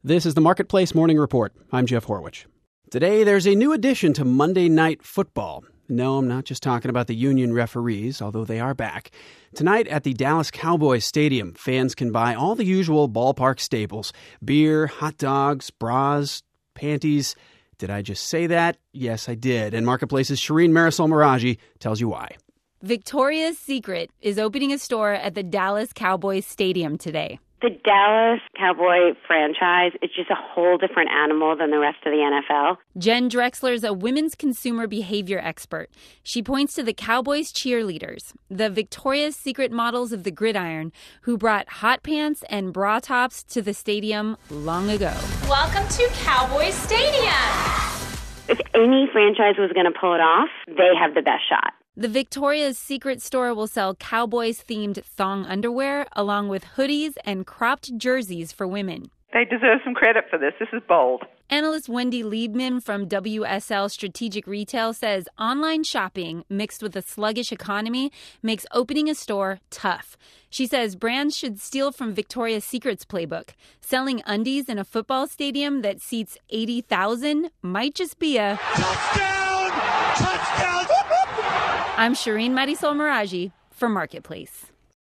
This is the Marketplace Morning Report. I'm Jeff Horwich. Today, there's a new addition to Monday Night Football. No, I'm not just talking about the union referees, although they are back. Tonight at the Dallas Cowboys Stadium, fans can buy all the usual ballpark staples: beer, hot dogs, bras, panties. Did I just say that? Yes, I did. And Marketplace's Shireen Marisol Meraji tells you why. Victoria's Secret is opening a store at the Dallas Cowboys Stadium today. The Dallas Cowboy franchise is just a whole different animal than the rest of the NFL. Jen Drexler is a women's consumer behavior expert. She points to the Cowboys cheerleaders, the Victoria's Secret models of the gridiron, who brought hot pants and bra tops to the stadium long ago. Welcome to Cowboys Stadium. If any franchise was going to pull it off, they have the best shot. The Victoria's Secret store will sell Cowboys-themed thong underwear, along with hoodies and cropped jerseys for women. They deserve some credit for this. This is bold. Analyst Wendy Liebman from WSL Strategic Retail says online shopping mixed with a sluggish economy makes opening a store tough. She says brands should steal from Victoria's Secret's playbook. Selling undies in a football stadium that seats 80,000 might just be a touchdown! Touchdown! I'm Shireen Marisol Meraji for Marketplace.